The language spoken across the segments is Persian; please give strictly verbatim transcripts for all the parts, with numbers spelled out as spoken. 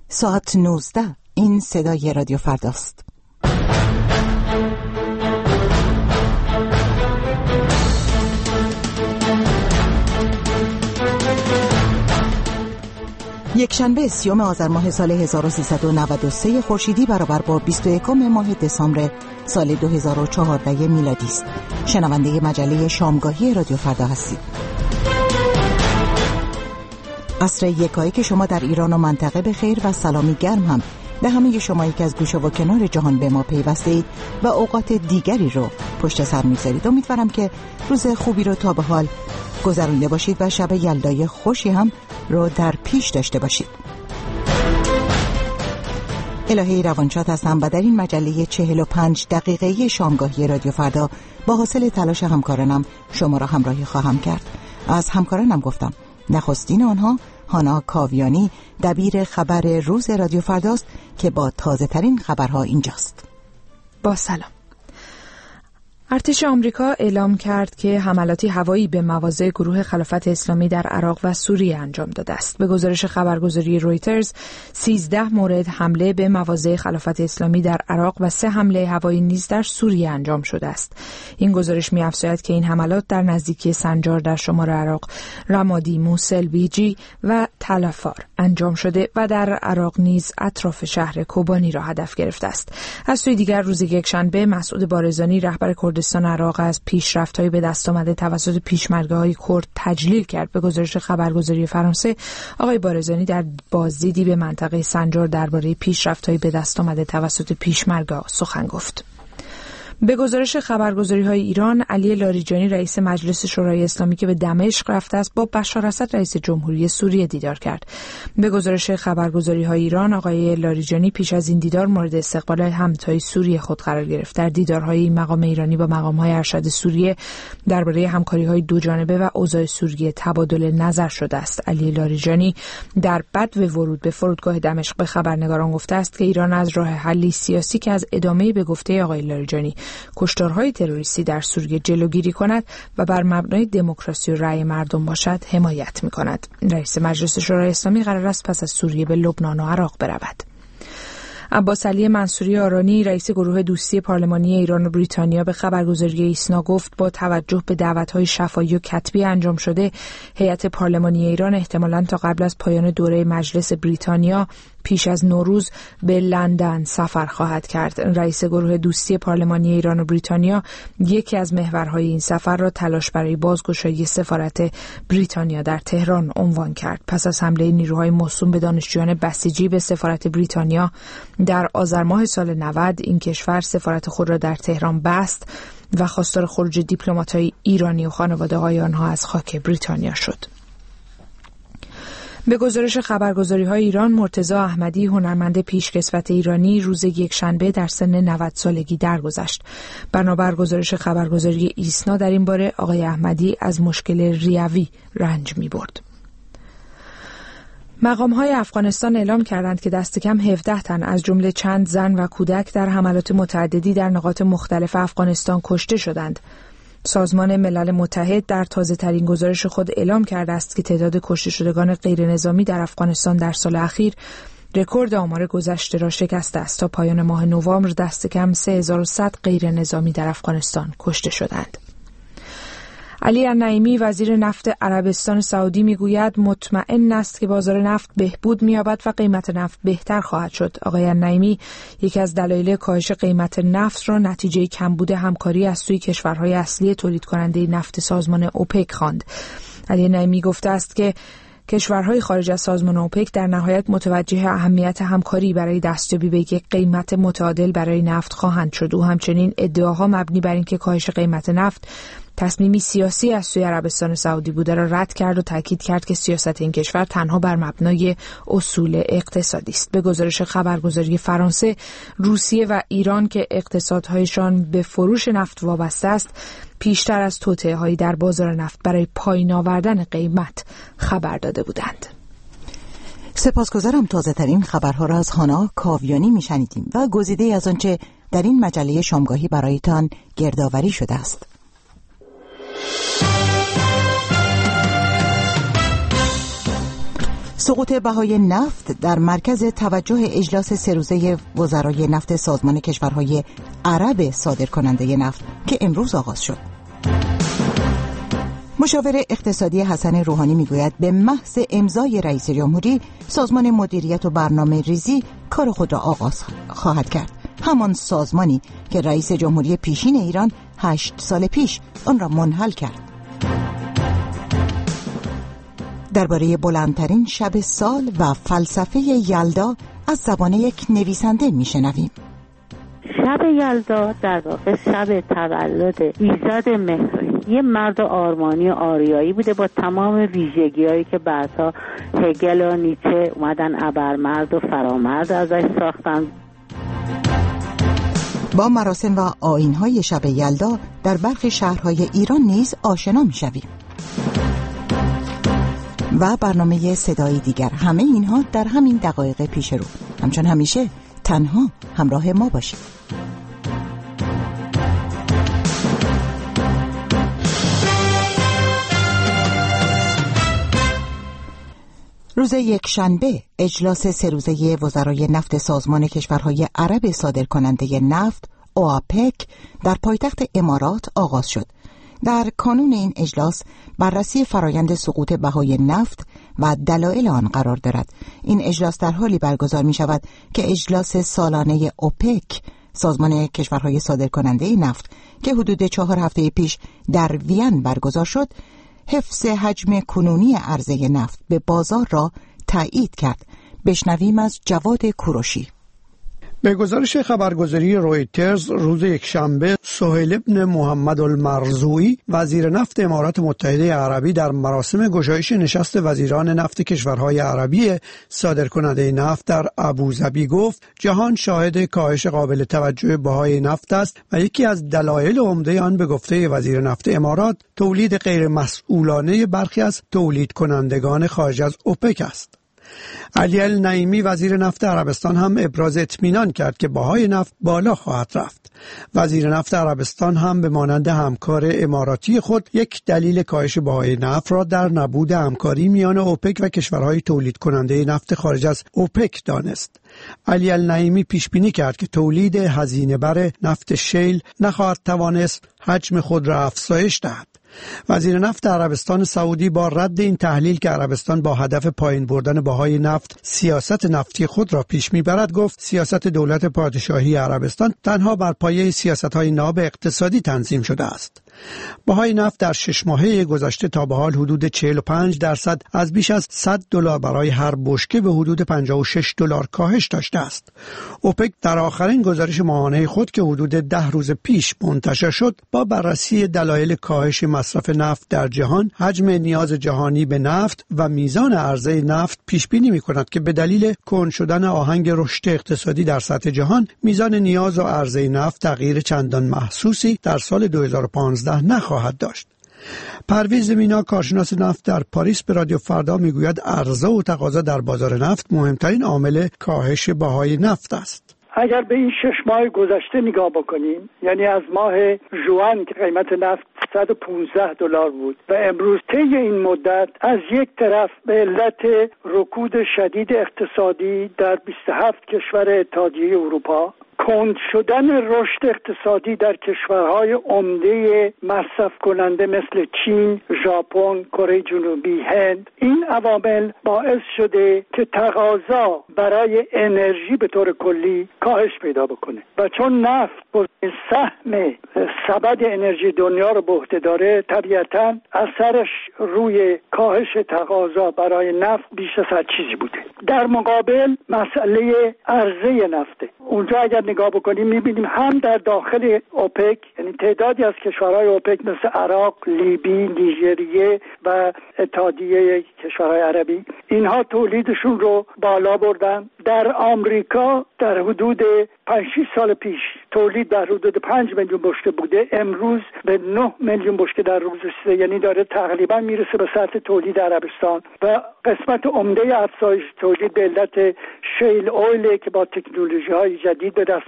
ساعت نوزده. این صدای رادیو فرداست. یک شنبه سیوم آذر ماه سال هزار و سیصد و نود و سه خورشیدی برابر با بیست و یکم ماه دسامبر سال دو هزار و چهارده میلادی است. شنونده مجله شامگاهی رادیو فردا هستید. عصر یکایی که شما در ایران و منطقه به خیر و سلامی گرم هم به همه شمایی که از گوشه و کنار جهان به ما پیوسته اید و اوقات دیگری رو پشت سر می‌گذارید. امیدوارم که روز خوبی رو تا به حال گذرونده باشید و شب یلدای خوشی هم رو در پیش داشته باشید. الهی روانشاد هستم و در این مجله چهل و پنج دقیقه‌ای شامگاهی رادیو فردا با حاصل تلاش همکارانم شما را همراهی خواهم کرد. از همکارانم گفتم نخستین آنها هانا کاویانی دبیر خبر روز رادیو فرداست که با تازه ترین خبرها اینجاست. با سلام. ارتش آمریکا اعلام کرد که حملاتی هوایی به مواضع گروه خلافت اسلامی در عراق و سوریه انجام داده است. به گزارش خبرگزاری رویترز، سیزده مورد حمله به مواضع خلافت اسلامی در عراق و سه حمله هوایی نیز در سوریه انجام شده است. این گزارش می‌افزاید که این حملات در نزدیکی سنجار در شمال عراق، رمادی، موصل، بیجی و تلفار انجام شده و در عراق نیز اطراف شهر کوبانی را هدف گرفته است. از سوی دیگر روز یکشنبه مسعود بارزانی رهبر کردستان عراق از پیشرفت‌های به دست آمده توسط پیشمرگه‌های کرد تجلیل کرد. به گزارش خبرگزاری فرانسه، آقای بارزانی در بازدیدی به منطقه سنجار درباره پیشرفت‌های به دست آمده توسط پیشمرگه‌ها سخن گفت. به گزارش خبرگزاری‌های ایران، علی لاریجانی رئیس مجلس شورای اسلامی که به دمشق رفته است با بشار اسد رئیس جمهوری سوریه دیدار کرد. به گزارش خبرگزاری‌های ایران، آقای لاریجانی پیش از این دیدار مورد استقبال همتای سوریه خود قرار گرفت. در دیدارهای این مقام ایرانی با مقام‌های ارشد سوریه درباره همکاری‌های دوجانبه و اوضاع سوریه تبادل نظر شده است. علی لاریجانی در بدو ورود به فرودگاه دمشق به خبرنگاران گفته است که ایران از راه حلی سیاسی که از ادامه به گفته آقای لاریجانی کشتارهای تروریستی در سوریه جلوگیری کند و بر مبنای دموکراسی و رأی مردم باشد حمایت می‌کند. رئیس مجلس شورای اسلامی قرار است پس از سوریه به لبنان و عراق برود. عباس علی منصوری آرانی رئیس گروه دوستی پارلمانی ایران و بریتانیا به خبرگزاری ایسنا گفت با توجه به دعوت‌های شفاهی و کتبی انجام شده، هیئت پارلمانی ایران احتمالاً تا قبل از پایان دوره مجلس بریتانیا پیش از نوروز به لندن سفر خواهد کرد. رئیس گروه دوستی پارلمانی ایران و بریتانیا یکی از محورهای این سفر را تلاش برای بازگشایی سفارت بریتانیا در تهران عنوان کرد. پس از حمله نیروهای موسوم به دانشجویان بسیجی به سفارت بریتانیا در آذر ماه سال نود، این کشور سفارت خود را در تهران بست و خواستار خروج دیپلمات‌های ایرانی و خانواده‌های آنها از خاک بریتانیا شد. به گزارش خبرگزاری‌های ایران، مرتضی احمدی هنرمند پیشکسوت ایرانی روز یکشنبه در سن نود سالگی درگذشت. بنابر گزارش خبرگزاری ایسنا در این باره آقای احمدی از مشکل ریوی رنج می‌برد. مقام‌های افغانستان اعلام کردند که دست کم هفده تن از جمله چند زن و کودک در حملات متعددی در نقاط مختلف افغانستان کشته شدند. سازمان ملل متحد در تازه‌ترین گزارش خود اعلام کرده است که تعداد کشته شدگان غیرنظامی در افغانستان در سال اخیر رکورد آمار گذشته را شکسته است. تا پایان ماه نوامبر دست کم سه هزار و صد غیرنظامی در افغانستان کشته شدند. علی النعیمی وزیر نفت عربستان سعودی میگوید مطمئن است که بازار نفت بهبود می‌یابد و قیمت نفت بهتر خواهد شد. آقای النعیمی یکی از دلایل کاهش قیمت نفت را نتیجه کمبود همکاری از سوی کشورهای اصلی تولید کننده نفت سازمان اوپک خواند. علی النعیمی گفته است که کشورهای خارج از سازمان اوپک در نهایت متوجه اهمیت همکاری برای دستیابی به یک قیمت متعادل برای نفت خواهند شد. او همچنین ادعاها مبنی بر اینکه کاهش قیمت نفت تصمیمی سیاسی از سوی عربستان سعودی بوده را رد کرد و تاکید کرد که سیاست این کشور تنها بر مبنای اصول اقتصادی است. به گزارش خبرگزاری فرانسه، روسیه و ایران که اقتصادهایشان به فروش نفت وابسته است، پیشتر از توطئه‌هایی در بازار نفت برای پایین آوردن قیمت خبر داده بودند. سپاسگزارم. تازه ترین خبرها را از هانا کاویانی میشنیدیم و گزیده از آنچه در این مجله شامگاهی برایتان گردآوری شده است. سقوط بهای نفت در مرکز توجه اجلاس سه روزه وزرای نفت سازمان کشورهای عرب صادرکننده نفت که امروز آغاز شد. مشاور اقتصادی حسن روحانی میگوید به محض امضای رئیس جمهوری سازمان مدیریت و برنامه ریزی کار خود را آغاز خواهد کرد، همان سازمانی که رئیس جمهوری پیشین ایران هشت سال پیش آن را منحل کرد. درباره بلندترین شب سال و فلسفه یلدا از زبان یک نویسنده میشنویم. شب یلدا در واقع شب تولد ایزد مهر، یه مرد آرمانی و آریایی بوده با تمام ویژگی‌هایی که بعدها هگل و نیچه اومدن ابرمرد و فرامرد ازش ساختن. با مراسم و آیین‌های شب یلدا در برخی شهرهای ایران نیز آشنا می‌شویم. و برنامه صدای دیگر، همه اینها در همین دقایق پیش رو. همچون همیشه تنها همراه ما باشید. روز یک شنبه اجلاس سه روزه وزرای نفت سازمان کشورهای عرب صادرکننده نفت اوآپک در پایتخت امارات آغاز شد. در کانون این اجلاس بررسی فرایند سقوط بهای نفت و دلایل آن قرار دارد. این اجلاس در حالی برگزار می شود که اجلاس سالانه اوپک، سازمان کشورهای صادرکننده نفت که حدود چهار هفته پیش در وین برگزار شد، حفظ حجم کنونی عرضه نفت به بازار را تایید کرد. بشنویم از جواد کوروشی. به گزارش خبرگزاری رویترز روز یکشنبه، سهیل بن محمد المرزویی وزیر نفت امارات متحده عربی در مراسم گشایش نشست وزیران نفت کشورهای عربی صادرکننده نفت در ابوظبی گفت جهان شاهد کاهش قابل توجه بهای نفت است و یکی از دلایل عمده آن به گفته وزیر نفت امارات تولید غیر مسئولانه برخی از تولید کنندگان خارج از اوپک است. علی النعیمی وزیر نفت عربستان هم ابراز اطمینان کرد که بهای نفت بالا خواهد رفت. وزیر نفت عربستان هم به مانند همکار اماراتی خود یک دلیل کاهش بهای نفت را در نبود همکاری میان اوپک و کشورهای تولید کننده نفت خارج از اوپک دانست. علی النعیمی پیش بینی کرد که تولید هزینه بر نفت شیل نخواهد توانست حجم خود را افزایش دهد. وزیر نفت عربستان سعودی با رد این تحلیل که عربستان با هدف پایین بردن بهای نفت سیاست نفتی خود را پیش میبرد گفت سیاست دولت پادشاهی عربستان تنها بر پایه سیاست‌های ناب اقتصادی تنظیم شده است. بهای نفت در شش ماهه گذشته تا به حال حدود چهل و پنج درصد از بیش از صد دلار برای هر بشکه به حدود پنجاه و شش دلار کاهش داشته است. اوپک در آخرین گزارش ماهانه خود که حدود ده روز پیش منتشر شد با بررسی دلایل کاهش مصرف نفت در جهان، حجم نیاز جهانی به نفت و میزان عرضه نفت پیش بینی می‌کند که به دلیل کند شدن آهنگ رشد اقتصادی در سطح جهان، میزان نیاز و عرضه نفت تغییر چندان محسوسی در سال دو هزار و پانزده نخواهد داشت. پرویز مینا کارشناس نفت در پاریس به رادیو فردا میگوید عرضه و تقاضا در بازار نفت مهمترین عامل کاهش بهای نفت است. اگر به این شش ماه گذشته نگاه بکنیم، یعنی از ماه ژوئن که قیمت نفت صد و پانزده دلار بود و امروز طی این مدت از یک طرف به علت رکود شدید اقتصادی در بیست و هفت کشور اتحادیه اروپا، کند شدن رشد اقتصادی در کشورهای عمده مصرف کننده مثل چین، ژاپن، کره جنوبی، هند، این عوامل باعث شده که تقاضا برای انرژی به طور کلی کاهش پیدا بکنه و چون نفت سهم سبد انرژی دنیا رو به عهده داره، طبیعتاً اثرش روی کاهش تقاضا برای نفت بیش از هر چیزی بوده. در مقابل مسئله عرضه نفته، اونجا اگر نگاه بکنیم میبینیم هم در داخل اوپک، یعنی تعدادی از کشورهای اوپک مثل عراق، لیبی، نیجریه و اتحادیه کشورهای عربی، اینها تولیدشون رو بالا بردن. در آمریکا در حدود پنج شش سال پیش تولید در حدود پنج میلیون بشکه بوده، امروز به نه میلیون بشکه در روز رسیده، یعنی داره تقریبا میرسه به سطح تولید عربستان و قسمت عمده افزایش تولید به علت شیل اویل که با تکنولوژی های جدید به دست آمده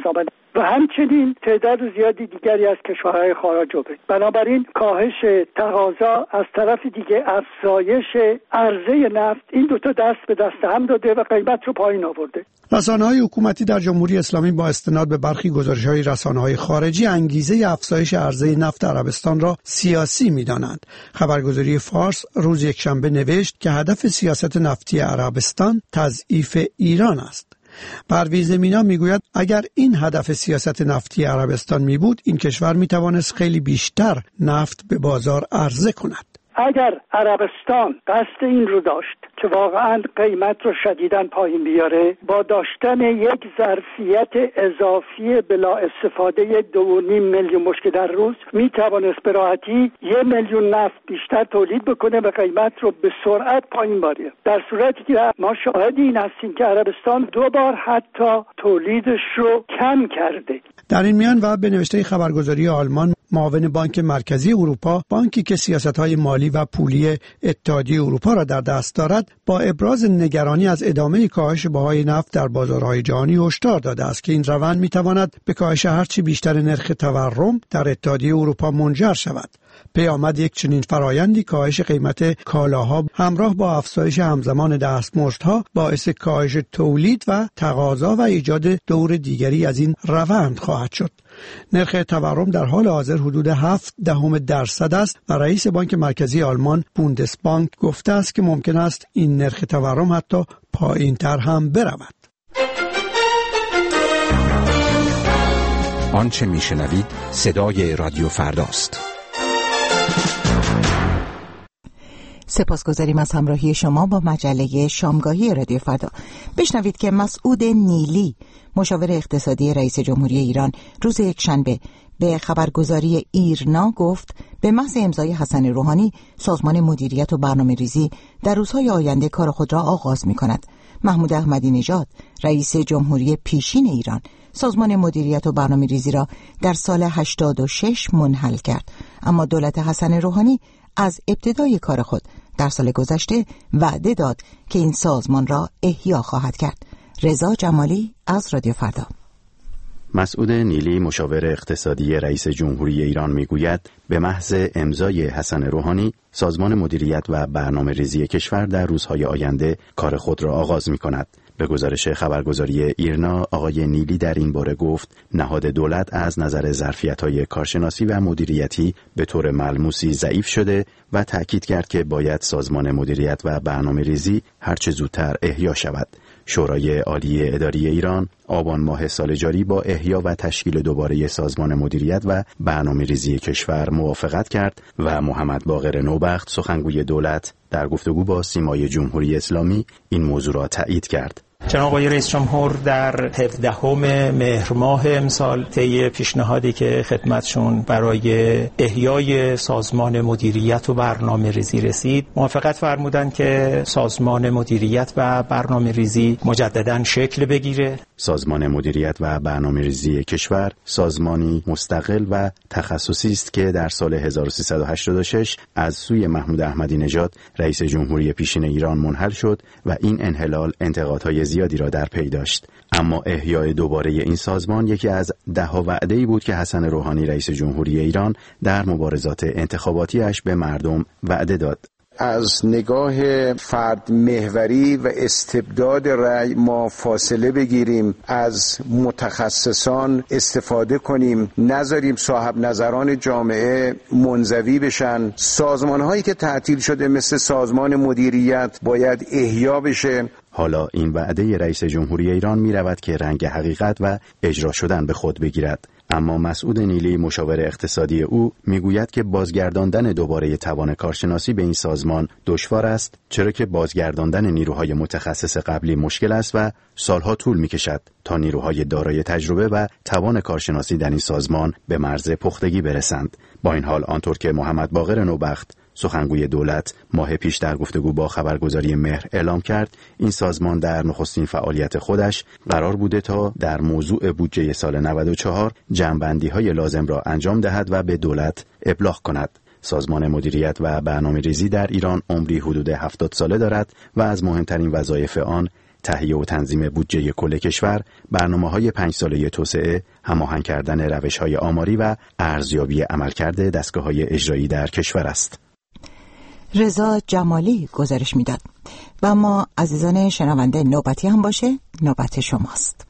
و همچنین تعداد زیادی دیگری از کشورهای خارجی. بنابراین کاهش تقاضا از طرف دیگه افزایش عرضه نفت، این دو تا دست به دست هم داده و قیمت رو پایین آورده. رسانه‌های حکومتی در جمهوری اسلامی با استناد به برخی گزارش‌های رسانه‌های خارجی انگیزه افزایش عرضه نفت عربستان را سیاسی می‌دانند. خبرگزاری فارس روز یکشنبه نوشت که هدف سیاست نفتی عربستان تضعیف ایران است. پرویز مینا میگوید اگر این هدف سیاست نفتی عربستان می بود، این کشور می توانست خیلی بیشتر نفت به بازار عرضه کند. اگر عربستان قصد این رو داشت که واقعا قیمت رو شدیداً پایین بیاره، با داشتن یک ظرفیت اضافی بلا استفاده دو و نیم میلیون مشک در روز می توانست به راحتی یک میلیون نفت بیشتر تولید بکنه و قیمت رو به سرعت پایین باره. در صورتی که ما شاهد این هستیم که عربستان دو بار حتی تولیدش رو کم کرده. در این میان و به نوشته خبرگزاری آلمان، معاون بانک مرکزی اروپا، بانکی که سیاست‌های مالی و پولی اتحادیه اروپا را در دست دارد، با ابراز نگرانی از ادامه کاهش بهای نفت در بازارهای جهانی هشدار داده است که این روند می‌تواند به کاهش هرچی بیشتر نرخ تورم در اتحادیه اروپا منجر شود. پیامد یک چنین فرایندی کاهش قیمت کالاها همراه با افزایش همزمان دستمزدها باعث کاهش تولید و تقاضا و ایجاد دور دیگری از این روند خواهد شد. نرخ تورم در حال حاضر حدود هفت دهم درصد است و رئیس بانک مرکزی آلمان بوندسبانک گفته است که ممکن است این نرخ تورم حتی پایین‌تر هم برود. آنچه میشنوید صدای رادیو فرداست. سپاسگزاریم از همراهی شما با مجله شامگاهی رادیو فردا. بشنوید که مسعود نیلی، مشاور اقتصادی رئیس جمهوری ایران، روز یکشنبه به خبرگزاری ایرنا گفت به محض امضای حسن روحانی سازمان مدیریت و برنامه‌ریزی در روزهای آینده کار خود را آغاز می‌کند. محمود احمدی نژاد، رئیس جمهوری پیشین ایران، سازمان مدیریت و برنامه‌ریزی را در سال هشتاد و شش منحل کرد، اما دولت حسن روحانی از ابتدای کار خود در سال گذشته وعده داد که این سازمان را احیا خواهد کرد. رضا جمالی از رادیو فردا. مسعود نیلی، مشاور اقتصادی رئیس جمهوری ایران، میگوید به محض امضای حسن روحانی سازمان مدیریت و برنامه‌ریزی کشور در روزهای آینده کار خود را آغاز می‌کند. به گزارش خبرگزاری ایرنا، آقای نیلی در این باره گفت نهاد دولت از نظر ظرفیت‌های کارشناسی و مدیریتی به طور ملموسی ضعیف شده و تأکید کرد که باید سازمان مدیریت و برنامه‌ریزی هرچه زودتر احیا شود. شورای عالی اداری ایران آبان ماه سال جاری با احیا و تشکیل دوباره سازمان مدیریت و برنامه‌ریزی کشور موافقت کرد و محمد باقر نوبخت، سخنگوی دولت، در گفتگو با سیمای جمهوری اسلامی این موضوع را تایید کرد. جناب آقای رئیس جمهور در هفدهم مهر ماه امسال طی پیشنهادی که خدمتشون برای احیای سازمان مدیریت و برنامه‌ریزی رسید، موافقت فرمودند که سازمان مدیریت و برنامه‌ریزی مجدداً شکل بگیره. سازمان مدیریت و برنامه‌ریزی کشور سازمانی مستقل و تخصصی است که در سال هزار و سیصد و هشتاد و شش از سوی محمود احمدی نژاد رئیس جمهوری پیشین ایران منحل شد و این انحلال انتقادهای زیادی را در پی داشت. اما احیای دوباره این سازمان یکی از ده ها وعده‌ای بود که حسن روحانی رئیس جمهوری ایران در مبارزات انتخاباتیش به مردم وعده داد. از نگاه فرد محوری و استبداد رأی ما فاصله بگیریم، از متخصصان استفاده کنیم، نذاریم صاحب نظران جامعه منزوی بشن. سازمان هایی که تعطیل شده مثل سازمان مدیریت باید احیا بشه. حالا این وعده رئیس جمهوری ایران می رود که رنگ حقیقت و اجرا شدن به خود بگیرد. اما مسعود نیلی، مشاور اقتصادی او، میگوید که بازگرداندن دوباره توان کارشناسی به این سازمان دشوار است، چرا که بازگرداندن نیروهای متخصص قبلی مشکل است و سالها طول میکشد تا نیروهای دارای تجربه و توان کارشناسی در این سازمان به مرز پختگی برسند. با این حال آنطور که محمد باقر نوبخت، سخنگوی دولت، ماه پیش در گفتگو با خبرگزاری مهر اعلام کرد، این سازمان در نخستین فعالیت خودش قرار بوده تا در موضوع بودجه سال نود و چهار جمع‌بندی‌های لازم را انجام دهد و به دولت ابلاغ کند. سازمان مدیریت و برنامه‌ریزی در ایران عمری حدود هفتاد ساله دارد و از مهمترین وظایف آن تهیه و تنظیم بودجه کل کشور، برنامه‌های پنج ساله توسعه، هماهنگ کردن روش‌های آماری و ارزیابی عملکرد دستگاه‌های اجرایی در کشور است. رضا جمالی گزارش میداد. و ما عزیزان شنونده نوبتی هم باشه، نوبت شماست.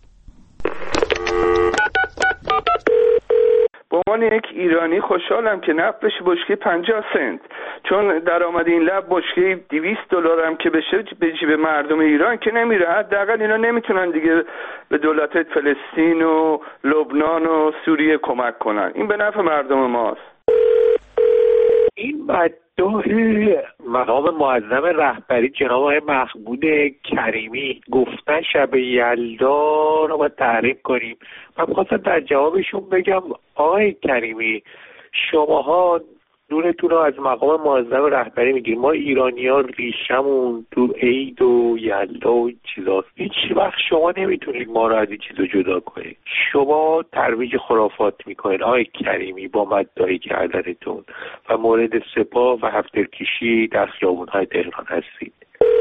به عنوان یک ایرانی خوشحالم که نفت بشه بشکه پنجاه سنت، چون درآمد این لب بشکه دویست دلار هم که بشه به جیب مردم ایران که نمیره. حداقل اینا نمیتونن دیگه به دولت فلسطین و لبنان و سوریه کمک کنن. این به نفع مردم ماست. این مدعو مقام معظم رهبری جناب آقای محمود کریمی گفتن شب یلدا رو باید تعریف کنیم. من خواستم در جوابشون بگم آقای کریمی، شماها نورتون رو از مقام معظم رهبری میگیرید، ما ایرانی‌ها ریشمون تو عید و یلدا و چیزاست. هیچ وقت شما نمیتونید ما رو از این چیزا جدا کنید. شما ترویج خرافات میکنید آقای کریمی با مدعی کردنتون و مورد سپاه و هفت‌ترکشی در خیابون‌های تهران هستید.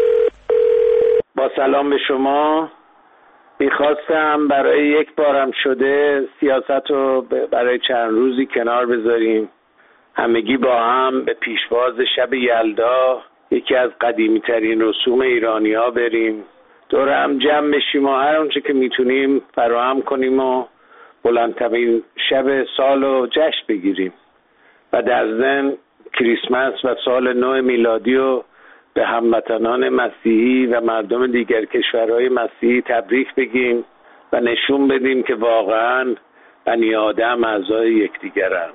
با سلام به شما، میخواستم برای یک بارم شده سیاست رو برای چند روزی کنار بذاریم، همگی با هم به پیشواز شب یلدا، یکی از قدیمی ترین رسوم ایرانی ها بریم، دور هم جمع بشیم و هر اونچه که میتونیم فراهم کنیم و بلندترین شب سال رو جشن بگیریم و در ضمن کریسمس و سال نو میلادی رو به هموطنان مسیحی و مردم دیگر کشورهای مسیحی تبریک بگیم و نشون بدیم که واقعا بنی آدم اعضای یکدیگرند.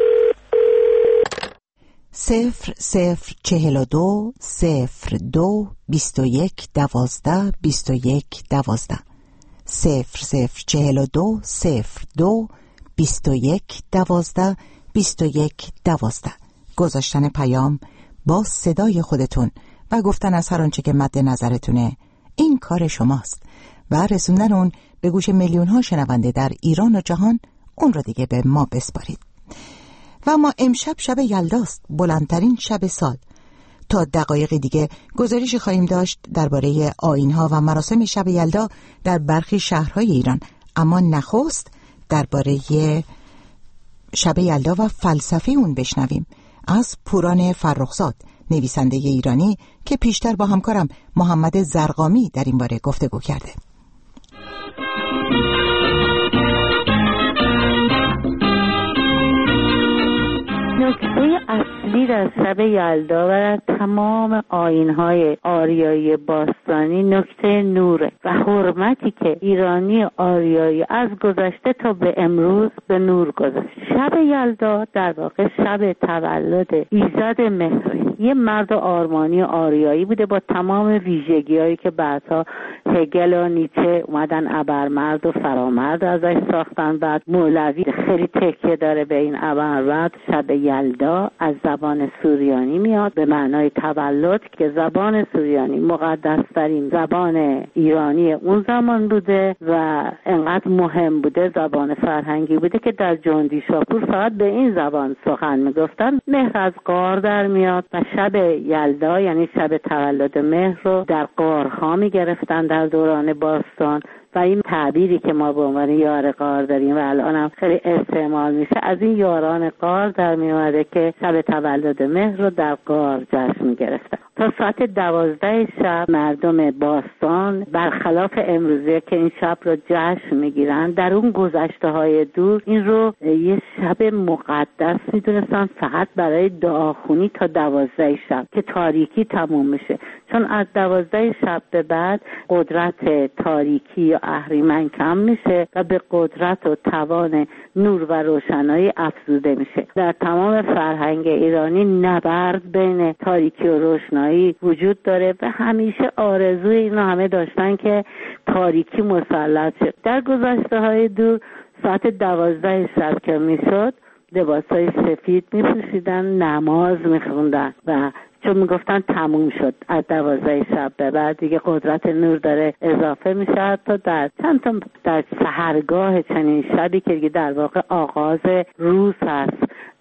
صفر صفر چهل و دو صفر دو بیست و یک دوازده بیست و یک دوازده صفر صفر چهل و دو صفر دو بیست و یک دوازده بیست و یک دوازده. گذاشتن پیام با صدای خودتون و گفتن از هر آنچه که مد نظرتونه، این کار شماست و رسوندن اون به گوش میلیون ها شنونده در ایران و جهان، اون رو دیگه به ما بسپارید. و ما امشب شب یلداست، بلندترین شب سال. تا دقایق دیگه گزارشی خواهیم داشت درباره آیین‌ها و مراسم شب یلدا در برخی شهرهای ایران، اما نخست درباره شب یلدا و فلسفه اون بشنویم از پوران فرخزاد، نویسنده ایرانی که پیشتر با همکارم محمد زرقامی در این باره گفتگو کرده. نکته اصلی در شب یلدا و در تمام آیین‌های آریایی باستانی نکته نوره و حرمتی که ایرانی آریایی از گذشته تا به امروز به نور گذاشت. شب یلدا در واقع شب تولد ایزد مهر، یه مرد آرمانی آریایی بوده با تمام ویژگی‌هایی که بعدها هگل و نیچه اومدن ابرمرد و فرامرد ازش ساختن. بعد مولوی خیلی تکیه داره به این ابرمرد. شب یلدا از زبان سوریانی میاد به معنای تولد که زبان سوریانی مقدس‌ترین زبان ایرانی اون زمان بوده و انقدر مهم بوده، زبان فرهنگی بوده که در جندی شاپور فقط به این زبان سخن میگفتن. مهر از غار در میاد و شب یلدا یعنی شب تولد مهر رو در غارها میگرفتن در دوران باستان و این تعبیری که ما به عنوان یار غار داریم و الان هم خیلی استعمال میشه، از این یاران غار در میومده که شب تولد مهر رو در غار جشن میگرفتن. تا ساعت دوازده شب مردم باستان برخلاف امروزه که این شب رو جشن میگیرن، در اون گذشته های دور این رو یه شب مقدس میدونستن فقط برای دعاخونی تا دوازده شب که تاریکی تموم میشه، چون از دوازده شب به بعد قدرت تاریکی یا اهریمن کم میشه و به قدرت و توان نور و روشنایی افزوده میشه. در تمام فرهنگ ایرانی نبرد بین تاریکی و روشنایی وجود داره و همیشه آرزوی اینا همه داشتن که تاریکی مسلط شه. در گذشته های دور ساعت دوازده شب که میشد لباسای سفید میپوشیدن، نماز میخوندن و چون میگفتن تموم شد، از دوازده شب به بعد دیگه قدرت نور داره اضافه میشه. حتی در چند تا در سحرگاه چنین شبی که دیگه در واقع آغاز روز هست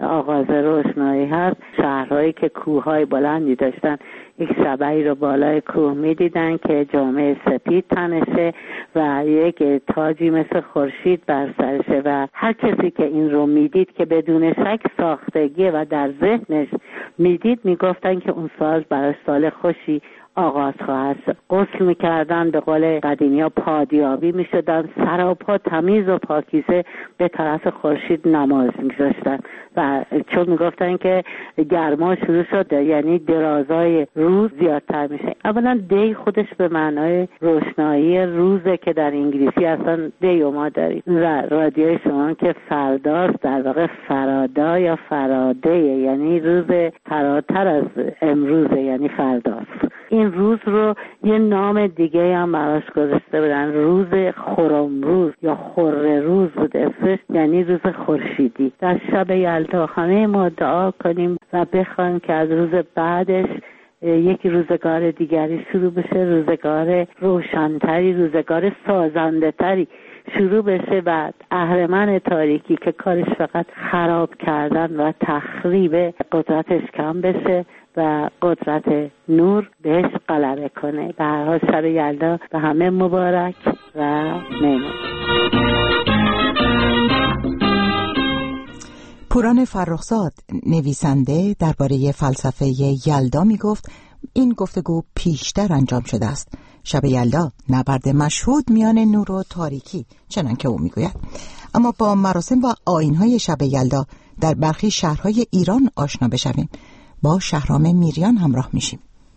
آغاز روشنایی هست، شهرهایی که کوههای بلندی داشتن یک شبعی رو بالای کوه میدیدن که جامعه سپید تنشه و یک تاجی مثل خورشید بر سرشه و هر کسی که این رو میدید که بدون شک ساختگیه و در ذهنش میدید میگفتن که اون سال براش سال خوشی آغاز خواهد شد. غسل میکردن، به قول قدیمی ها پادیابی میشدن، سر و پا تمیز و پاکیزه به طرف خورشید نماز میگذاشتن و چون میگفتن که گرما شروع شد یعنی درازای روز زیادتر میشه. اولا دی خودش به معنای روشنایی روزه که در انگلیسی اصلا دی و ما داریم و رادیوی شما که فرداست، در واقع فرادا یا فراده یعنی روز فراتر از امروزه یعنی فرداست. این روز رو یه نام دیگه هم براش گذاشته بودن، روز خرم روز یا خره روز بود اسمش، یعنی روز خورشیدی. در شب یلدا همه ما دعا کنیم و بخوایم که از روز بعدش یک روزگار دیگری شروع بشه، روزگار روشنتری، روزگار سازنده تری شروع بشه و اهرمن تاریکی که کارش فقط خراب کردن و تخریب قدرتش کم بشه و قدرت نور بهش غلبه کنه. به هر حال شب یلدا به همه مبارک و ممنون. پوران فرخزاد نویسنده درباره فلسفه یلدا می گفت این گفتگو پیشتر انجام شده است. شب یلدا نبرد مشهود میان نور و تاریکی چنان که او می گوید. اما با مراسم و آیین‌های شب یلدا در برخی شهرهای ایران آشنا بشویم. با شهرام میریان همراه میشیم.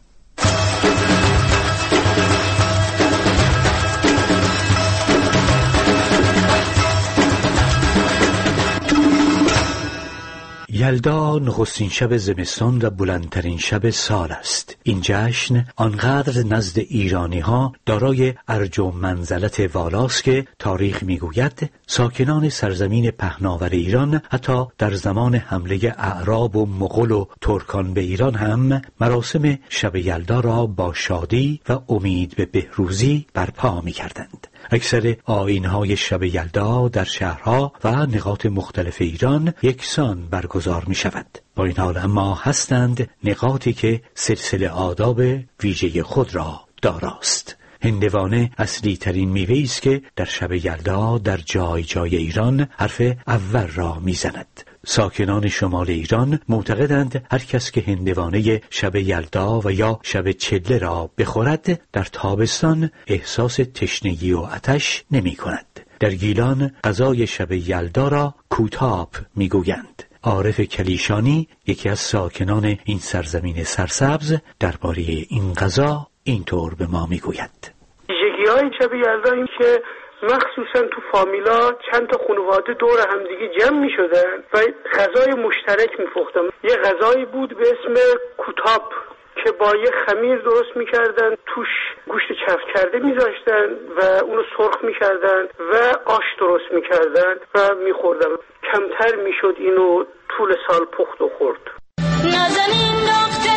یلدا نخستین شب زمستان و بلندترین شب سال است. این جشن آنقدر نزد ایرانی ها دارای ارج و منزلت والاست که تاریخ میگوید ساکنان سرزمین پهناور ایران حتی در زمان حمله اعراب و مغول و ترکان به ایران هم مراسم شب یلدا را با شادی و امید به بهروزی برپا می‌کردند. اکثر آیین‌های شب یلدا در شهرها و نقاط مختلف ایران یکسان برگزار می‌شود. با این حال اما هستند نقاطی که سلسله آداب ویژه خود را داراست. هندوانه اصلی ترین میوه‌ای است که در شب یلدا در جای جای ایران حرف اول را میزند. ساکنان شمال ایران معتقدند هر کس که هندوانه شب یلدا و یا شب چله را بخورد در تابستان احساس تشنگی و آتش نمی کند. در گیلان غذای شب یلدا را کوتاب می گویند. عارف کلیشانی یکی از ساکنان این سرزمین سرسبز درباره این غذا اینطور به ما می گوید. ویژگی‌های شب یلدا این که مخصوصا تو فامیلا چند تا خانواده دور همدیگه جمع می شدن و غذای مشترک می پختن. یه غذایی بود به اسم کوتاب که با یه خمیر درست می کردن، توش گوشت چفت کرده می داشتن و اونو سرخ می کردن و آش درست می کردن و می خوردن. کمتر می شد اینو طول سال پخت و خورد. نازنین دختر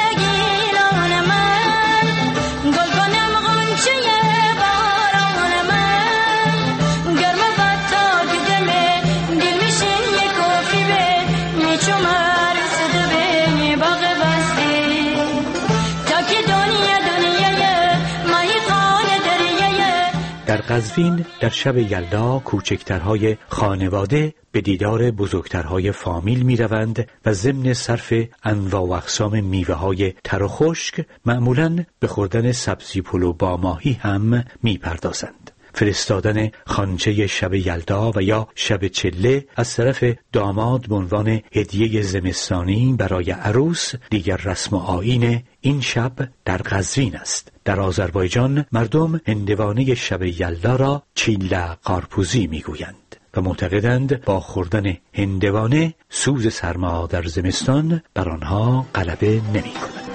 گیلان من، گل کنم غنچه باران من، گرم بطا دیدمه دل میشین یک کافی به میچومر سده به باغ بستی تا که دنیا دنیای ماهی خانه دریای. در قزوین در شب یلدا کوچکترهای خانواده به دیدار بزرگترهای فامیل می روند و ضمن صرف انواع و اقسام میوه های تر و خشک معمولاً به خوردن سبزی پلو با ماهی هم می پردازند. فرستادن خوانچه شب یلدا و یا شب چله از طرف داماد به عنوان هدیه زمستانی برای عروس دیگر رسم و آیین این شب در قزوین است. در آذربایجان مردم هندوانه شب یلدا را چیله قارپوزی می گویند و معتقدند با خوردن هندوانه سوز سرما در زمستان بر آنها غلبه نمی کند.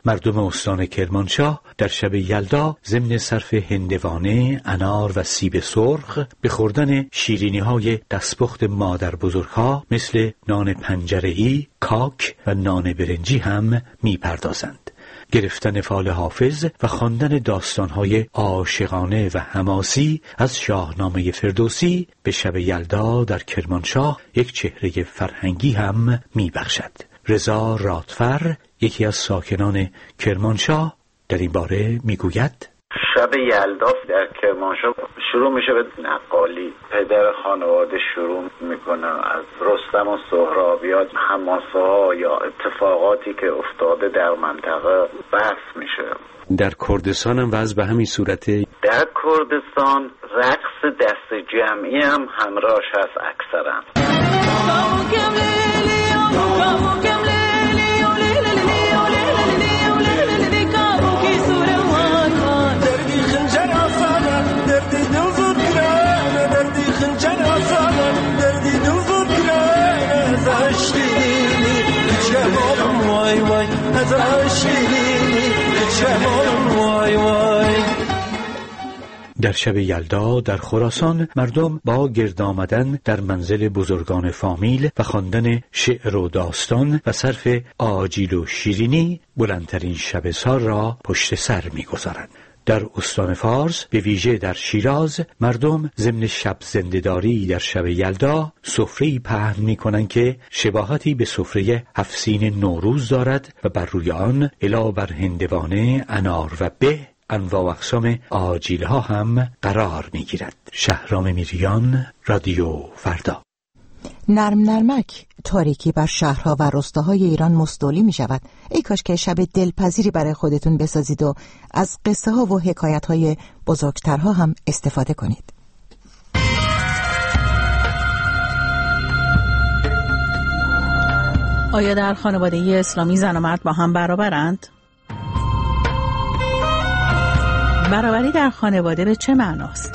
مردم استان کرمانشاه در شب یلدا ضمن صرف هندوانه، انار و سیب سرخ به خوردن شیرینی‌های دستپخت مادر بزرگها مثل نان پنجره‌ای، کاک و نان برنجی هم می‌پردازند. گرفتن فال حافظ و خواندن داستان‌های عاشقانه و حماسی از شاهنامه فردوسی به شب یلدا در کرمانشاه یک چهره فرهنگی هم می‌بخشد. رضا رادفر، یکی از ساکنان کرمانشاه، در این باره می‌گوید: شب یلدا در کرمانشاه شروع میشه به نقالی. پدر خانواده شروع میکنه از رستم و سهرابیات، حماسه ها یا اتفاقاتی که افتاده در منطقه بحث میشه. در کردستان هم وضع به همین صورته؟ در کردستان رقص دست جمعی هم همراهش هست اکثرا. در شب یلدا در خراسان مردم با گرد آمدن در منزل بزرگان فامیل و خواندن شعر و داستان و صرف آجیل و شیرینی بلندترین شبسار را پشت سر می‌گذارند. در استان فارس به ویژه در شیراز مردم ضمن شب زنده‌داری در شب یلدا سفره‌ای پهن می‌کنند که شباهتی به سفره هفسین نوروز دارد و بر روی آن علاوه بر هندوانه، انار و به انواع و اقسام آجیل‌ها هم قرار می‌گیرد. شهرام میریان، رادیو فردا. نرم نرمک تاریکی بر شهرها و روستاهای ایران مستولی می شود. ای کاش که شب دلپذیری برای خودتون بسازید و از قصه ها و حکایت های بزرگترها هم استفاده کنید. آیا در خانواده اسلامی زن و مرد با هم برابرند؟ برابری در خانواده به چه معناست؟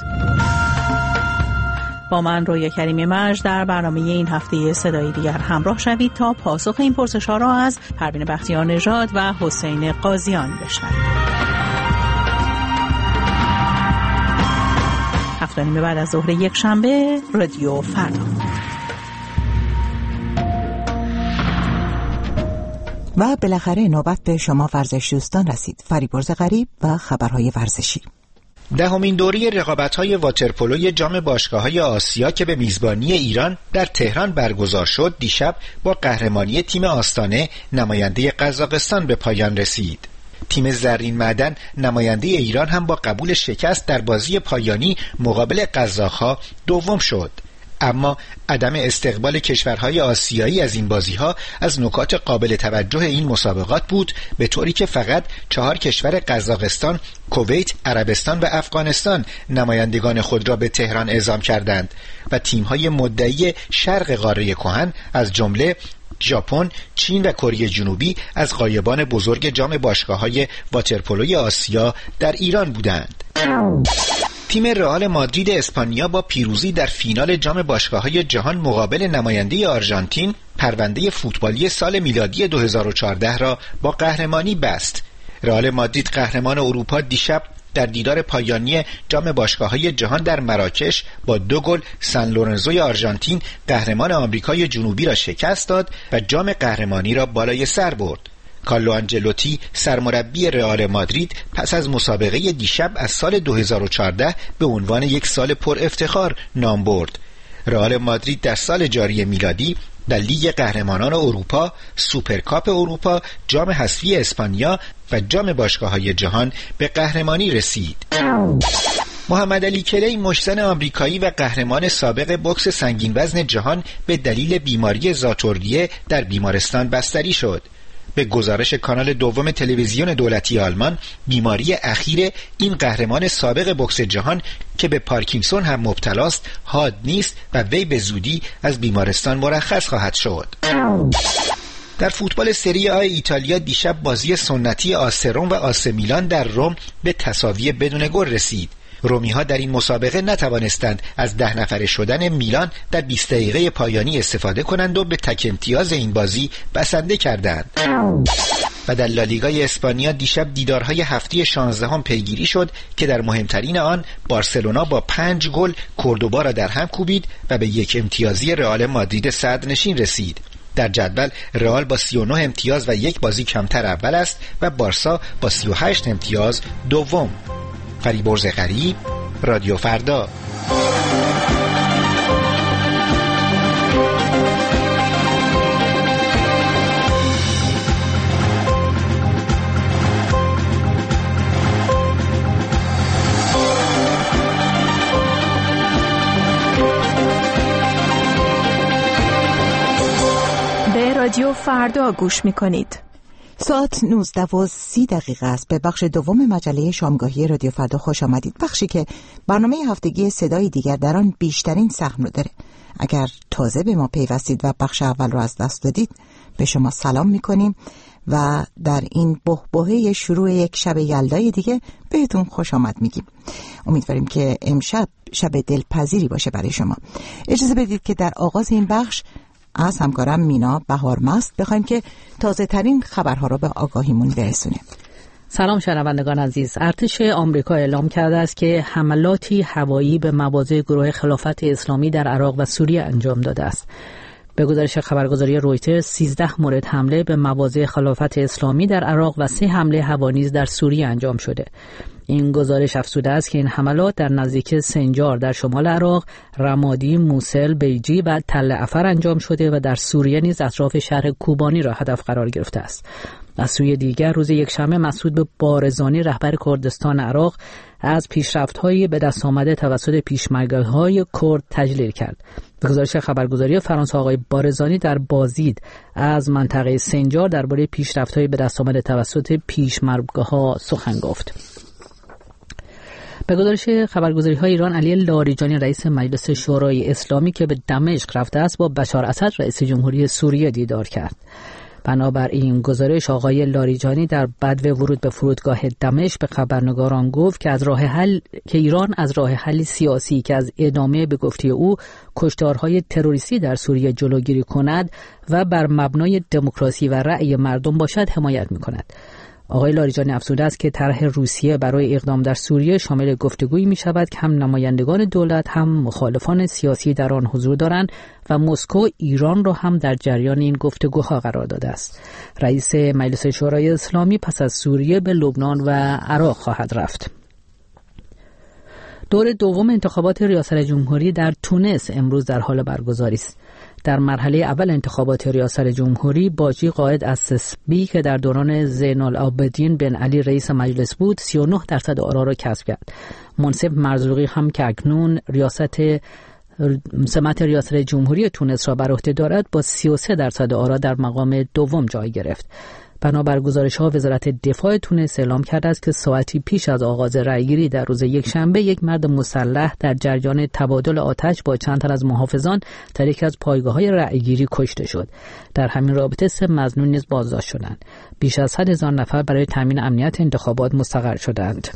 با من رویا کریمی مرج در برنامه این هفته صدای دیگر همراه شوید تا پاسخ این پرسش‌ها را از پروین بختیار نژاد و حسین قاضیان بشنوید. هفت و نیم بعد از ظهر یک شنبه، رادیو فردا. و بالاخره نوبت به شما ورزش دوستان رسید. فریبرز غریب و خبرهای ورزشی. دهمین دوره رقابت‌های واترپولوی جام باشگاه‌های آسیا که به میزبانی ایران در تهران برگزار شد دیشب با قهرمانی تیم آستانه نماینده قزاقستان به پایان رسید. تیم زرین معدن نماینده ایران هم با قبول شکست در بازی پایانی مقابل قزاق‌ها دوم شد. اما عدم استقبال کشورهای آسیایی از این بازی‌ها از نکات قابل توجه این مسابقات بود، به طوری که فقط چهار کشور قزاقستان، کویت، عربستان و افغانستان نمایندگان خود را به تهران اعزام کردند و تیم‌های مدعی شرق قاره کهن از جمله ژاپن، چین و کره جنوبی از غایبان بزرگ جام باشگاه‌های واترپولوی آسیا در ایران بودند. تیم رئال مادرید اسپانیا با پیروزی در فینال جام باشگاه‌های جهان مقابل نماینده آرژانتین پرونده فوتبالی سال میلادی دو هزار و چهارده را با قهرمانی بست. رئال مادرید قهرمان اروپا دیشب در دیدار پایانی جام باشگاه‌های جهان در مراکش با دو گل سن لورنزوی آرژانتین قهرمان آمریکای جنوبی را شکست داد و جام قهرمانی را بالای سر برد. کارلو آنجلوتی سرمربی رئال مادرید پس از مسابقه دیشب از سال دو هزار و چهارده به عنوان یک سال پر افتخار نام برد. رئال مادرید در سال جاری میلادی در لیگ قهرمانان اروپا، سوپرکاپ اروپا، جام حذفی اسپانیا و جام باشگاه‌های جهان به قهرمانی رسید. محمد علی کلی مشتزن آمریکایی و قهرمان سابق بوکس سنگین وزن جهان به دلیل بیماری زاتوردیه در بیمارستان بستری شد. به گزارش کانال دوم تلویزیون دولتی آلمان، بیماری اخیر این قهرمان سابق بوکس جهان که به پارکینسون هم مبتلاست حاد نیست و وی به زودی از بیمارستان مرخص خواهد شد. در فوتبال سری آ ایتالیا دیشب بازی سنتی آس روم و آس میلان در روم به تساوی بدون گل رسید. رومی‌ها در این مسابقه نتوانستند از ده نفره شدن میلان در بیست دقیقه پایانی استفاده کنند و به تک امتیاز این بازی بسنده کردند. و در لالیگای اسپانیا دیشب دیدارهای هفته شانزدهم پیگیری شد که در مهمترین آن بارسلونا با پنج گل کوردوبا را در هم کوبید و به یک امتیازی رئال مادرید صدرنشین رسید. در جدول رئال با سی و نه امتیاز و یک بازی کمتر اول است و بارسا با سی و هشت امتیاز دوم. فریبرز غریب، رادیو فردا. رادیو فردا گوش می‌کنید. ساعت نوزده و سی دقیقه است. به بخش دوم مجله شامگاهی رادیو فردا خوش آمدید. بخشی که برنامه هفتگی صدای دیگر در آن بیشترین سهم رو داره. اگر تازه به ما پیوستید و بخش اول رو از دست دادید، به شما سلام می‌کنیم و در این بحبوحه شروع یک شب یلدای دیگه بهتون خوش آمد میگیم. امیدواریم که امشب شب دلپذیری باشه برای شما. اجازه بدید که در آغاز این بخش از همکارم مینا بهارمست بخوایم که تازه ترین خبرها را به آگاهیمون برسونه. سلام شنوندگان عزیز. ارتش آمریکا اعلام کرده است که حملاتی هوایی به مواضع گروه خلافت اسلامی در عراق و سوریه انجام داده است. به گزارش خبرگزاری رویترز سیزده مورد حمله به مواضع خلافت اسلامی در عراق و سه حمله هوانیز در سوریه انجام شده. این گزارش افزوده است که این حملات در نزدیکی سنجار در شمال عراق، رمادی، موصل، بیجی و تل عفر انجام شده و در سوریه نیز اطراف شهر کوبانی را هدف قرار گرفته است. از سوی دیگر روز یکشنبه مسعود به بارزانی رهبر کردستان عراق از پیشرفت‌های به دست آمده توسط پیشمرگ‌های کرد تجلیل کرد. به گزارش خبرگزاری فرانسه آقای بارزانی در بازدید از منطقه سنجار درباره پیشرفت‌های به دست آمده توسط پیشمرگ‌ها سخن گفت. به گزارش خبرگزاری‌های ایران، علی لاریجانی رئیس مجلس شورای اسلامی که به دمشق رفته است با بشار اسد رئیس جمهوری سوریه دیدار کرد. بنابر این گزارش آقای لاریجانی در بدو ورود به فرودگاه دمشق به خبرنگاران گفت که از راه حل که ایران از راه حل سیاسی که از ادامه به گفته او کشتارهای تروریستی در سوریه جلوگیری کند و بر مبنای دموکراسی و رأی مردم باشد حمایت می‌کند. آقای لاریجانی افزوده است که طرح روسیه برای اقدام در سوریه شامل گفتگویی می شود که هم نمایندگان دولت هم مخالفان سیاسی در آن حضور دارند و مسکو ایران را هم در جریان این گفتگوها قرار داده است. رئیس مجلس شورای اسلامی پس از سوریه به لبنان و عراق خواهد رفت. دور دوم انتخابات ریاست جمهوری در تونس امروز در حال برگزاری است. در مرحله اول انتخابات ریاست جمهوری باجی قائد از سسبی که در دوران زین العابدین بن علی رئیس مجلس بود سی و نه درصد آرا را کسب کرد. منصف مرزوقی هم که اکنون ریاست سمت ریاست جمهوری تونس را بر عهده دارد با سی و سه درصد آرا در مقام دوم جای گرفت. بنابر گزارش‌ها وزارت دفاع تونس اعلام کرده است که ساعتی پیش از آغاز رأیگیری در روز یکشنبه یک مرد مسلح در جریان تبادل آتش با چند تن از محافظان در یکی از پایگاه‌های رأیگیری کشته شد. در همین رابطه سه مظنون نیز بازداشت شدند. بیش از صد هزار نفر برای تامین امنیت انتخابات مستقر شدند.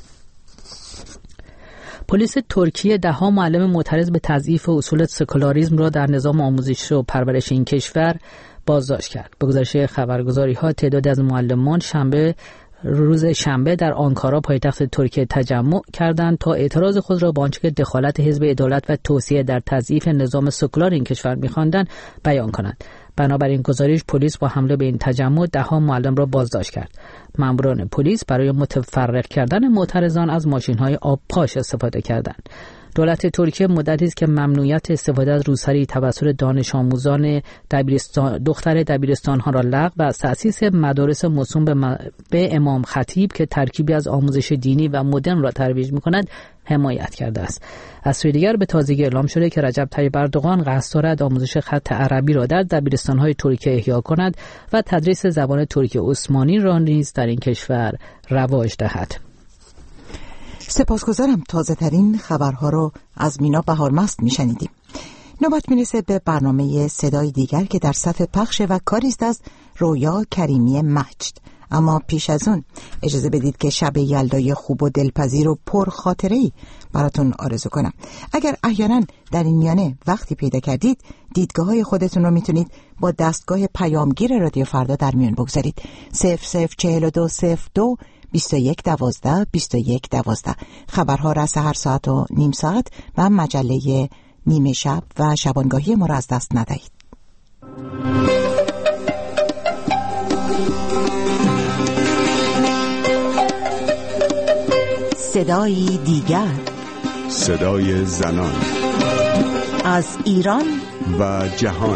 پلیس ترکیه ده ها معلم معترض به تضعیف اصول سکولاریسم را در نظام آموزش و پرورش این کشور بازداشت کرد. به گزارش خبرگزاری‌ها تعدادی از معلمان شنبه روز شنبه در آنکارا پایتخت ترکیه تجمع کردند تا اعتراض خود را به آنچه که دخالت حزب عدالت و توسعه در تضعیف نظام سکولار این کشور می‌خواندند بیان کنند. بنابراین گزارش پلیس با حمله به این تجمع ده ها معلم را بازداشت کرد. ماموران پلیس برای متفرق کردن معترضان از ماشین‌های آب پاش استفاده کردند. دولت ترکیه مدتی است که ممنوعیت استفاده از روسری توسط دانش آموزان دبیرستان دختر دبیرستان‌ها را لغو و تأسیس مدارس موسوم به, م... به امام خطیب که ترکیبی از آموزش دینی و مدرن را ترویج می‌کند حمایت کرده است. از سوی دیگر به تازگی اعلام شده که رجب طیب اردوغان قصد دارد آموزش خط عربی را در دبیرستان‌های ترکیه احیا کند و تدریس زبان ترکی عثمانی را نیز در این کشور رواج دهد. سپاسگزارم. تازه ترین خبرها رو از مینا بهارمست میشنیدیم. نوبت میرسه به برنامه صدای دیگر که در صف پخش و کاریست از رویا کریمی مجد. اما پیش از اون اجازه بدید که شب یلدای خوب و دلپذیر و پر خاطره‌ای براتون آرزو کنم. اگر احیانا در این میانه وقتی پیدا کردید، دیدگاه‌های خودتون رو میتونید با دستگاه پیامگیر رادیو فردا در میان بگذارید. صفر صفر چهل و دو صفر دو بیست و یک دوازده بیست و یک دوازده. خبرها رأس هر ساعت و نیم ساعت و مجله نیمه شب و شبانگاهی ما را از دست ندهید. صدای دیگر، صدای زنان از ایران و جهان.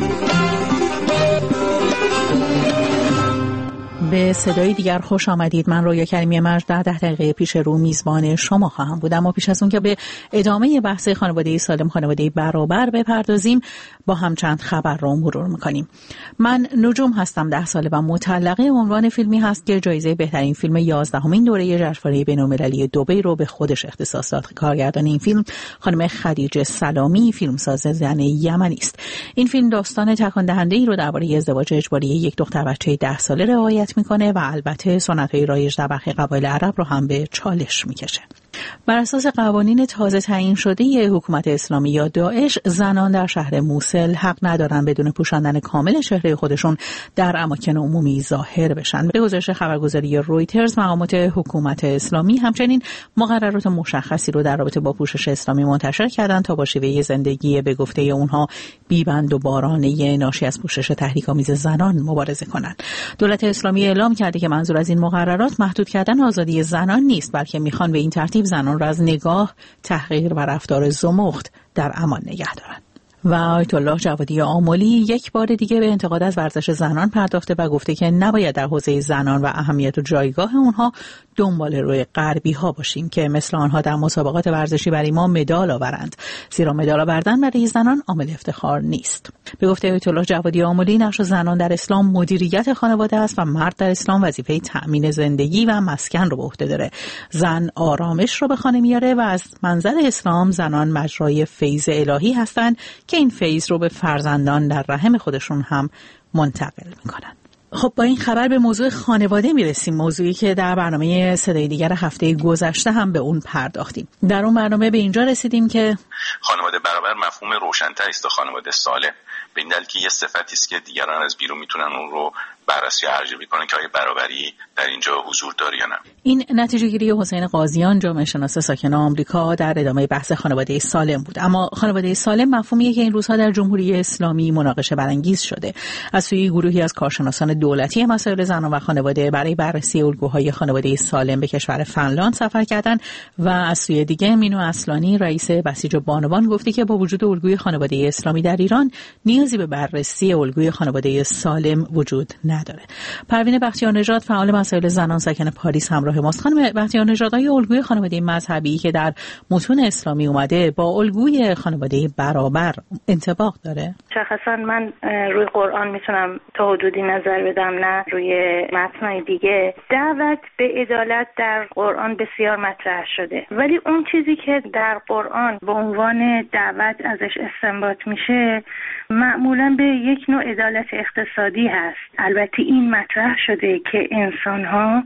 به صدای دیگر خوش آمدید. من رویا کریمی مرج در ده دقیقه پیش رو میزبان شما خواهم بود. اما پیش از اون که به ادامه بحث خانواده سالم، خانواده برابر بپردازیم، با هم چند خبر رو مرور میکنیم. من نجوم هستم، ده ساله و مطلقه. عنوان فیلمی هست که جایزه بهترین فیلم یازدهمین دوره جشنواره بین‌المللی دبی رو به خودش اختصاص داد. کارگردان این فیلم خانم خدیجه سلامی، فیلمساز زن یمنی است. این فیلم داستان تکان دهنده‌ای رو درباره ازدواج اجباری یک دختر بچه ده ساله روایت میکنه و البته سنت‌های رایج در برخی قبایل عرب رو هم به چالش میکشه. بر اساس قوانین تازه تعیین شده حکومت اسلامی یا داعش، زنان در شهر موصل حق ندارن بدون پوشاندن کامل چهره خودشون در اماکن عمومی ظاهر بشن. به گزارش خبرگزاری رویترز، مقامات حکومت اسلامی همچنین مقررات مشخصی رو در رابطه با پوشش اسلامی منتشر کردن تا با شیوه زندگی به گفته اونها بیبند و بارانه ناشی از پوشش تحریک‌آمیز زنان مبارزه کنند. دولت اسلامی اعلام کرده که منظور از این مقررات محدود کردن آزادی زنان نیست، بلکه میخوان به این ترتیب زنان را از نگاه، تحقیر و رفتار زمخت در امان نگه دارند. و آیت الله جوادی آملی یک بار دیگه به انتقاد از ورزش زنان پرداخته و گفته که نباید در حوزه زنان و اهمیت و جایگاه اونها دنبال روی غربی ها باشیم که مثل آنها در مسابقات ورزشی برای ما مدال آورند، زیرا مدال آوردن برای زنان عامل افتخار نیست. به گفته آیت الله جوادی آملی، نقش زنان در اسلام مدیریت خانواده است و مرد در اسلام وظیفه تأمین زندگی و مسکن رو به عهده داره. زن آرامش رو به خانه میاره و از منظر اسلام زنان مجرای فیض الهی هستند که این فیض رو به فرزندان در رحم خودشون هم منتقل میکنن. خب با این خبر به موضوع خانواده میرسیم، موضوعی که در برنامه صدای دیگر هفته گذشته هم به اون پرداختیم. در اون برنامه به اینجا رسیدیم که خانواده برابر مفهوم روشن‌تری است تا خانواده سالم، به این دلیل که یه صفتی است که دیگران از بیرون میتونن اون رو بررسی و ارزیابی کنن که آیا برابری در اینجا حضور داره یا نه. این نتیجه گیری حسین قاضیان، جامعه شناس ساکن آمریکا، در ادامه بحث خانواده سالم بود. اما خانواده سالم مفهومیه که این روزها در جمهوری اسلامی مناقشه برانگیز شده. از سوی گروهی از کارشناسان دولتی مسائل زنان و خانواده برای بررسی الگوهای خانواده سالم به کشور فنلاند سفر کردند و از سوی دیگه مینو اصلانی، رئیس بسیج بانوان، گفته که با وجود الگوی خانواده اسلامی در ایران نیازی به بررسی الگوی خانواده سالم وجود نداره. پروین بختیارنژاد، فعال مسائل زنان ساکن پاریس، همراه ماست. خانم بختیارنژاد، آیا الگوی خانواده مذهبی که در متون اسلامی اومده با الگوی خانواده برابر انطباق داره؟ شخصا من روی قرآن میتونم تا حدودی نظر بدم، نه روی متنای دیگه. دعوت به عدالت در قرآن بسیار مطرح شده، ولی اون چیزی که در قرآن به عنوان دعوت ازش استنباط میشه معمولا به یک نوع عدالت اقتصادی هست. البته این مطرح شده که انسان‌ها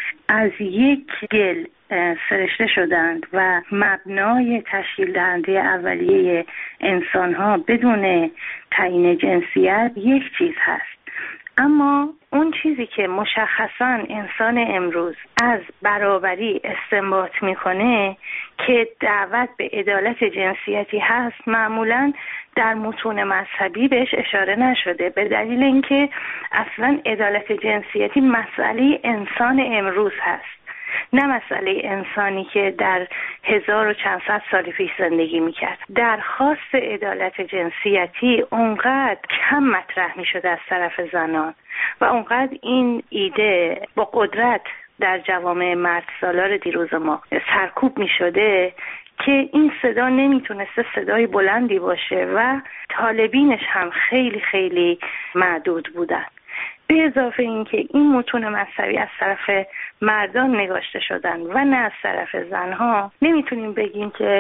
از یک گل سرشته شدند و مبنای تشکیل دهنده اولیه انسان‌ها بدون تعیین جنسیت یک چیز هست. اما اون چیزی که مشخصاً انسان امروز از برابری استنباط میکنه که دعوت به عدالت جنسیتی هست، معمولاً در متون مذهبی بهش اشاره نشده، به دلیل اینکه اصلاً عدالت جنسیتی مسئله انسان امروز هست، نه مسئله انسانی که در هزار و چند صد سال پیش زندگی میکرد. درخواست عدالت جنسیتی اونقدر کم مطرح میشد از طرف زنان و اونقدر این ایده با قدرت در جوامع مرد سالار دیروز ما سرکوب میشده که این صدا نمیتونسته صدای بلندی باشه و طالبینش هم خیلی خیلی معدود بودن. به اضافه اینکه این متون مذهبی از طرف مردان نگاشته شدن و نه از طرف زنها، نمیتونیم بگیم که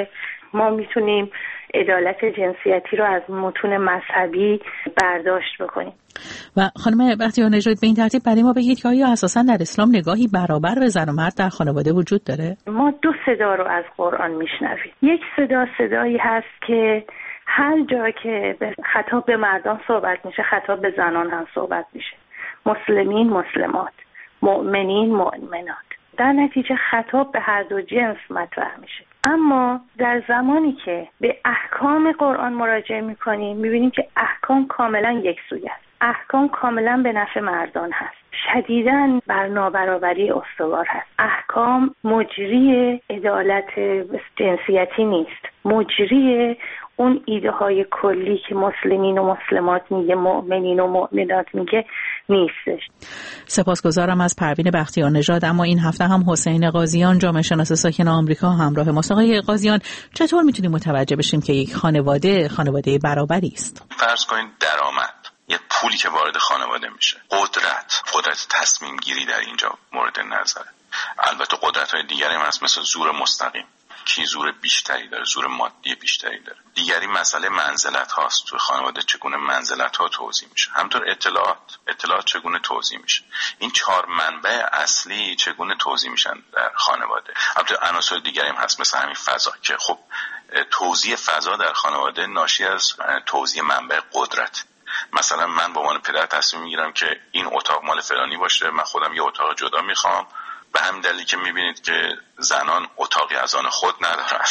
ما میتونیم عدالت جنسیتی رو از متون مذهبی برداشت بکنیم. و خانم بختیار نژاد به این ترتیب برای ما بگید که آیا اساساً در اسلام نگاهی برابر به زن و مرد در خانواده وجود داره؟ ما دو صدا رو از قرآن میشنویم. یک صدا صدایی هست که هر جا که به خطاب به مردان صحبت میشه خطاب به زنان هم صحبت میشه. مسلمین مسلمات، مؤمنین مؤمنات. در نتیجه خطاب به هر دو جنس مطرح میشه. اما در زمانی که به احکام قرآن مراجعه میکنیم میبینیم که احکام کاملا یکسوی است. احکام کاملا به نفع مردان هست. شدیداً بر نابرابری استوار هست. احکام مجری عدالت جنسیتی نیست. مجری اون ایده های کلی که مسلمین و مسلمات میگه، مؤمنین و مؤمنات میگه نیستش. سپاسگزارم از پروین بختیار نژاد. اما این هفته هم حسین قاضیان، جامعه شناس ساکن آمریکا، همراه ماست. آقای قاضیان، چطور میتونیم متوجه بشیم که یک خانواده خانواده برابری است؟ فرض کنید درآمد، یه پولی که وارد خانواده میشه، قدرت، قدرت تصمیم گیری در اینجا مورد نظره. البته قدرت های دیگری هم هست، مثل زور مستقیم، کی زور بیشتری داره، زور مادی بیشتری داره. دیگری مسئله منزلت هاست. توی خانواده چگونه منزلت ها توزیع میشه. همطور اطلاعات اطلاعات چگونه توزیع میشه. این چهار منبع اصلی چگونه توزیع میشن در خانواده. البته عناصر دیگری هم هست، مثل همین فضا که خب توزیع فضا در خانواده ناشی از توزیع منبع قدرت. مثلا من به عنوان پدر تصمیم میگیرم که این اتاق مال فلانی باشه، من خودم یه اتاق جدا میخوام. به همین دلیلی که میبینید که زنان اتاقی از آن خود ندارن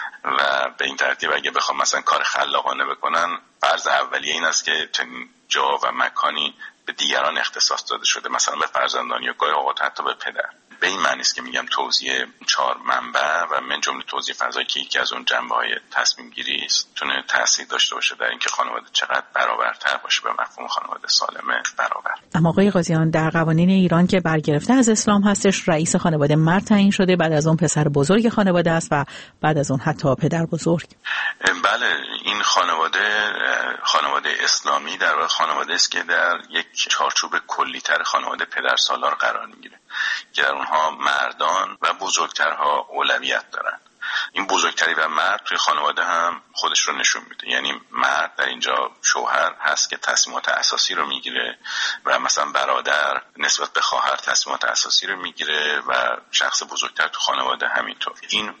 و به این ترتیب اگه بخوام مثلا کار خلاقانه بکنن، فرض اولیه این است که چنین جا و مکانی به دیگران اختصاص داده شده، مثلا به فرزندان یا گاهی اوقات حتی به پدر. به این معنی است که میگم توزیع چهار منبع و من جمله توزیع فضایی که یکی از اون جنبه‌های تصمیم گیری است تونه تاثیر داشته باشه در اینکه خانواده چقدر برابرتر باشه به مفهوم خانواده سالم برابر. اما آقای قاضیان، در قوانین ایران که برگرفته از اسلام هستش، رئیس خانواده مرد تعیین شده، بعد از اون پسر بزرگ خانواده است و بعد از اون حتی پدر بزرگ. بله، این خانواده خانواده اسلامی در واقع خانواده است که در یک چارچوب کلی‌تر خانواده پدرسالار قرار میگیره که در اونها مردان و بزرگترها اولویت دارن. این بزرگتری و مرد توی خانواده هم خودش رو نشون میده. یعنی مرد در اینجا شوهر هست که تصمیمات اساسی رو میگیره و مثلا برادر نسبت به خواهر تصمیمات اساسی رو میگیره و شخص بزرگتر تو خانواده همینطور. این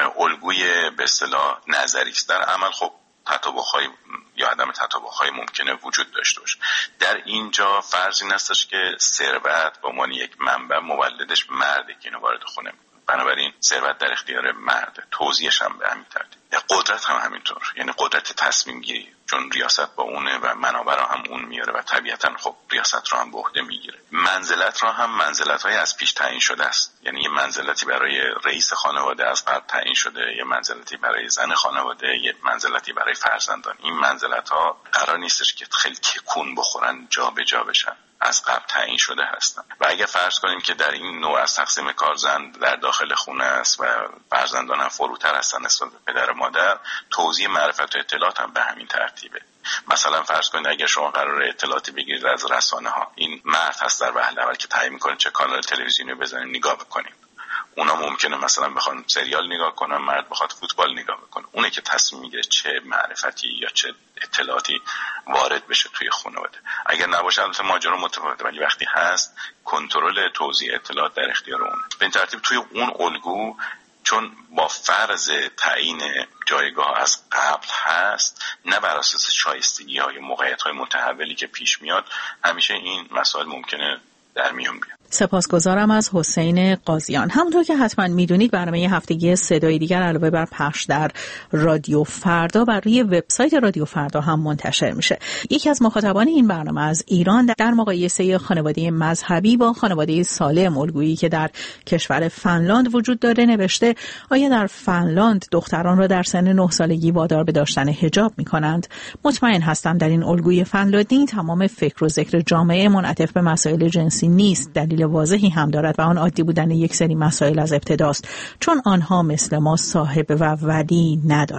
الگوی به اصطلاح نظری است. در عمل خب تطابق‌های یا عدم تطابق‌های ممکنه وجود داشته باشه. در اینجا فرض این هستش که ثروت به عنوان یک منبع مولدش مرده که اینو وارد خونه می‌کنه. بنابراین ثروت در اختیار مرده، توزیعش هم به همین ترتیب. قدرت هم همینطور، یعنی قدرت تصمیم گیری، چون ریاست با اونه و منابع را هم اون میاره و طبیعتاً خب ریاست رو هم به عهده میگیره. منزلت را هم منزلت‌های از پیش تعیین شده است. یعنی یه منزلتی برای رئیس خانواده از قبل تعیین شده، یه منزلتی برای زن خانواده، یه منزلتی برای فرزندان. این منزلت‌ها قرار نیستش که خیلی تکون بخورن، جا به جا بشن، از قبل تعیین شده هستن. و اگه فرض کنیم که در این نوع از تقسیم کار زن در داخل خونه است و فرزندان هم فروتر هستن نسبت به پدر و مادر، توزیع معرفت و اطلاعات هم به همین ترتیبه. مثلا فرض کنید اگر شما قراره اطلاعاتی بگیرید از رسانه ها، این مرد هست در وهله اول که تعیین میکنه چه کانال تلویزیونی بزنید نگاه بکنید. اونا ممکنه مثلا بخوان سریال نگاه کنن، مرد بخواد فوتبال نگاه بکنه. اونه که تصمیم میگیره چه معرفتی یا چه اطلاعاتی وارد بشه توی خانواده. اگر نباشه البته ماجرا متفاوته، ولی وقتی هست کنترل توزیع اطلاعات در اختیار اونه. به این ترتیب توی اون الگو چون با فرض تعیین جایگاه از قبل هست، نه بر اساس شایستگی های موقعیت های متحولی که پیش میاد، همیشه این مسائل ممکنه در میون بیاد. سپاسگزارم از حسین قاضیان. همونطور که حتما میدونید برنامه هفتگی صدای دیگر علاوه بر پخش در رادیو فردا بر روی وبسایت رادیو فردا هم منتشر میشه. یکی از مخاطبان این برنامه از ایران در مقایسه خانواده مذهبی با خانواده سالم الگویی که در کشور فنلاند وجود داره نوشته: آیا در فنلاند دختران را در سن نه سالگی وادار به داشتن حجاب میکنند؟ مطمئن هستم در این الگوی فنلاندی تمام فکر و ذکر جامعه منعطف به مسائل جنسی نیست. دلیل واضحی هم دارد و آن عادی بودن یک سری مسائل از ابتداست، چون آنها مثل ما صاحب و ولی ندارند.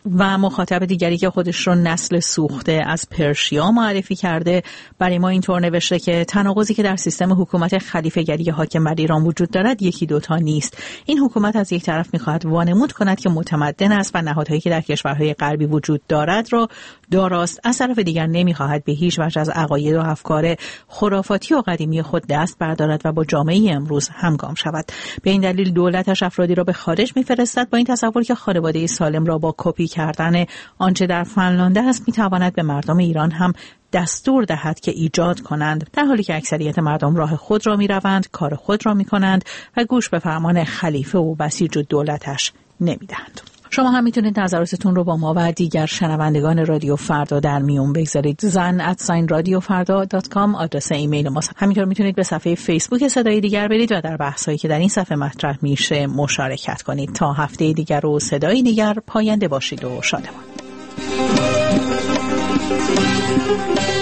و مخاطب دیگری که خودش رو نسل سوخته از پرشیا معرفی کرده برای ما اینطور نوشته که تناقضی که در سیستم حکومت خلیفه‌گری حاکم بر ایران وجود دارد یکی دوتا نیست. این حکومت از یک طرف می‌خواهد وانمود کند که متمدن است و نهادهایی که در کشورهای غربی وجود دارد را داراست، از طرف دیگر نمی‌خواهد به هیچ وجه از عقاید و افکار خرافاتی و قدیمی خود دست بردارد و با جامعه امروز همگام شود. به این دلیل دولتش افرادی را به خارج می‌فرستد با این تصور که خانواده سالم را با کپی کردن آنچه در فنلاند است می‌تواند به مردم ایران هم دستور دهد که ایجاد کنند، در حالی که اکثریت مردم راه خود را می‌روند، کار خود را می‌کنند و گوش به فرمان خلیفه و بسیج و دولتش نمی‌دهند. شما هم میتونید نظراتتون رو با ما و دیگر شنوندگان رادیو فردا در میون بگذارید. زن ات ساین رادیو فردا دات کام آدرس ایمیل ماست. همینطور میتونید به صفحه فیسبوک صدای دیگر برید و در بحثایی که در این صفحه مطرح میشه مشارکت کنید. تا هفته دیگر و صدای دیگر، پاینده باشید و شادمان.